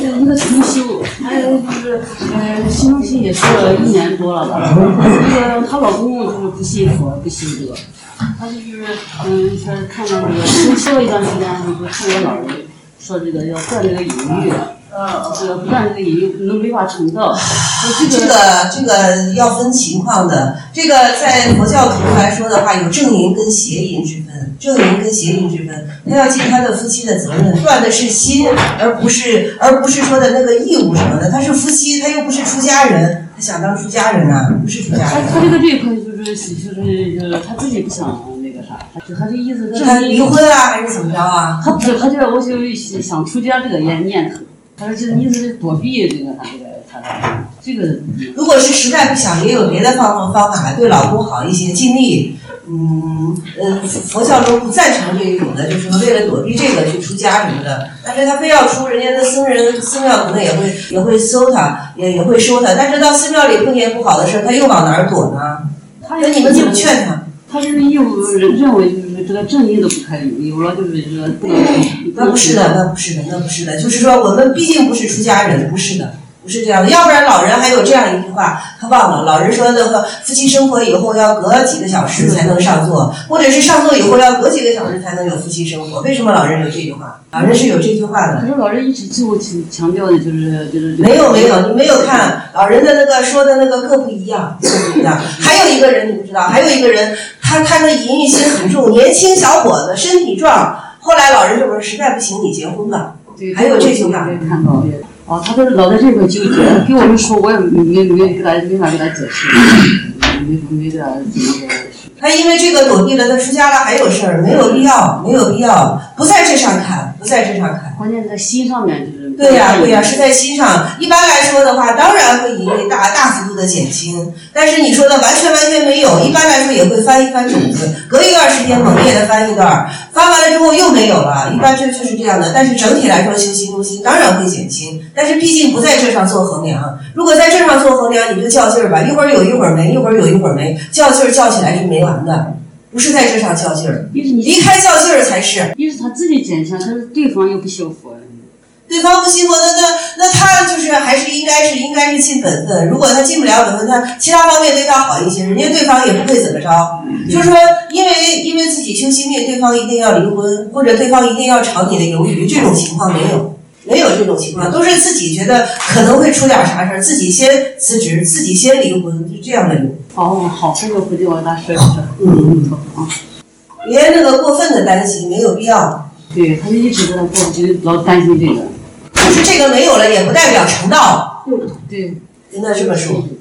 一个重修，就是新东西也是1年多了吧。她老公就是不信佛不信德，他就是说看到这个重修了一段时间，就看我老人说这个要断这个淫欲。这个不断这个引诱能没法成道， 这个要分情况的。这个在佛教徒来说的话，有正淫跟邪淫之分，正淫跟邪淫之分，他要尽他的夫妻的责任，断的是心，而不是说的那个义务什么的。他是夫妻，他又不是出家人，他想当出家人啊，不是出家人。 他这一块就是他自己不想那个啥，他这意思是他离婚啊还是怎么着啊？ 他这我就想出家这个念头。他说这意思是躲避这个， 如果是实在不想，也有别的方法对老公好一些，尽力。佛教中不赞成这一种的，就是说为了躲避这个去出家什么的。但是他非要出，人家的寺庙可能也会搜他，也会收他。但是到寺庙里碰见不好的事，他又往哪儿躲呢？那你们怎么劝他？ 他是义务认为就是这个正义都不可以，有了就是这个不能。 那不是的，就是说我们毕竟不是出家人，不是的。不是这样的，要不然老人还有这样一句话，他忘了。老人说的夫妻生活以后要隔几个小时才能上座，或者是上座以后要隔几个小时才能有夫妻生活。为什么老人有这句话？老人是有这句话的。 可是老人一直最后强调的就是没有，你没有看老人的那个说的那个各不一样，还有一个人你不知道，还有一个人他的淫欲心很重，年轻小伙子身体壮，后来老人就说实在不行你结婚吧。还有这句话。 看到他都老在这块纠结，给我们说我也没法给他解释，没给他他因为这个躲避了，他出家了还有事儿，没有必要，不在这上看。 关键是在心上面就是。 对呀，是在心上。一般来说的话，当然会引为大幅度的减轻，但是你说的完全没有，一般来说也会翻一翻种子，隔一段时间猛烈的翻一段，翻完了之后又没有了，一般就是这样的。但是整体来说，修心中心当然会减轻，但是毕竟不在这上做衡量。如果在这上做衡量，你就较劲儿吧，一会儿有一会儿没，较劲儿较起来是没完的。不是在这上较劲儿，离开较劲儿才是。 一是他自己减轻，但是对方又不修佛。 对方不信佛，那他就是还是应该是尽本分。如果他尽不了本分，他其他方面对他好一些，人家对方也不会怎么着。就是说，因为自己修心命，对方一定要离婚，或者对方一定要炒你的鱿鱼，这种情况没有这种情况，都是自己觉得可能会出点啥事儿，自己先辞职，自己先离婚，就这样的有。 好，这个回去我给他说一说。 别那个过分的担心，没有必要。 对，他就一直在过，就老担心这个。 就是这个没有了，也不代表成道。 对， 应该这么说。